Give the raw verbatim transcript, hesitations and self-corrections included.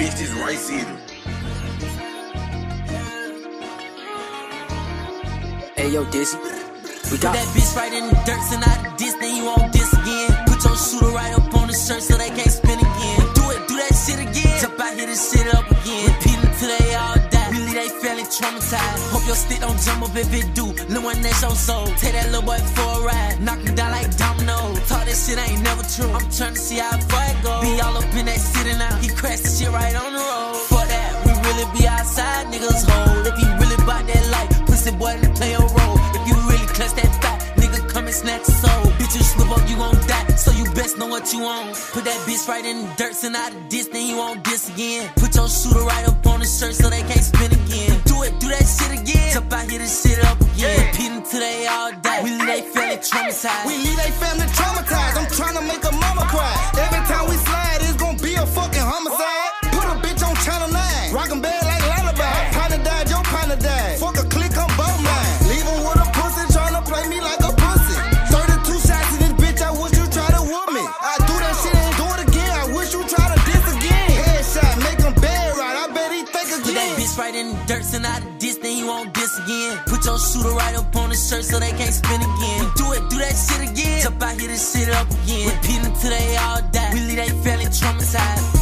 bitch, this rice eater. Hey yo, Dizzy, we got Put that bitch right in the dirt, send out the diss, then you won't diss again. Put your shooter right up on the shirt so they can't spin again. Do it, do that shit again. Jump out here, this shit up again. Repeat it till they all die. Really, they fairly traumatized. Hope your stick don't jump up if it do. Little one, that's your soul. Take that little boy for a ride. Knock him down like dominoes. Talk that shit ain't never true. I'm trying to see how far it goes. Be all up in that city now. He crashed the shit right on the road. Fuck that, we really be outside, niggas hold. If you really bout that life, pussy boy, then play a role. If you really clutch that thigh, nigga come and snatch your soul. Bitch, you slip up, you gon' die, so you best know what you want. Put that bitch right in the dirt, send out the diss, then you won't diss again. Put your shooter right up on the shirt so they can't spin again. Do it, do that shit again. Jump out here, this shit up again. Repeat until they all die. We leave they family traumatized. We leave they family traumatized. I'm tryna make a mama cry. Every time we slide, it's gon' be a fucking homicide. Put a bitch on channel nine. Rockin' bad like lullaby. Partner died, your partner died. Fuck a click, I'm both mine. Leave her with a pussy, tryna play me like a pussy. thirty-two shots in this bitch, I wish you try to whoop me. I do that shit and do it again. I wish you try to diss again. Headshot, make him bad right. I bet he think again. Put that bitch right in the dirt, send out the diss, then you won't diss again. Put your shooter right up on the shirt so they can't spin again. Do it, do that shit again. Jump out here, this shit up again. Repeat until they all die. We leave they family traumatized.